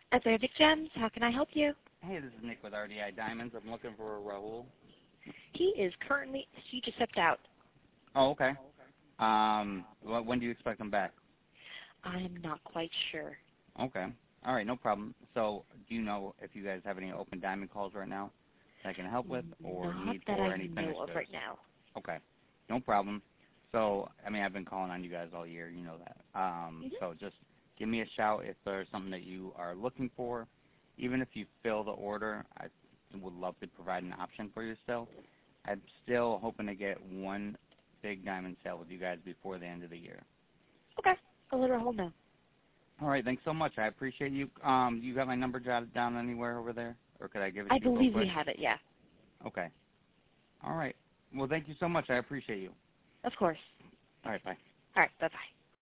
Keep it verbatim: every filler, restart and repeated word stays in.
Atlantic Gems, how can I help you? Hey, this is Nick with R D I Diamonds. I'm looking for Raul. He is currently, he just stepped out. Oh, okay. Um, wh- when do you expect him back? I'm not quite sure. Okay. All right, no problem. So, do you know if you guys have any open diamond calls right now that I can help with, or Not need that for I any know finished of goods? right now. Okay, no problem. So, I mean, I've been calling on you guys all year. You know that. Um, Mm-hmm. So just give me a shout if there's something that you are looking for. Even if you fill the order, I would love to provide an option for you still. I'm still hoping to get one big diamond sale with you guys before the end of the year. Okay, I'll let her hold now. All right, thanks so much. I appreciate you. Um, you got my number jotted down anywhere over there, or could I give it I to you real believe quick? we have it, yeah. Okay. All right. Well, thank you so much. I appreciate you. Of course. All right, bye. All right, bye-bye.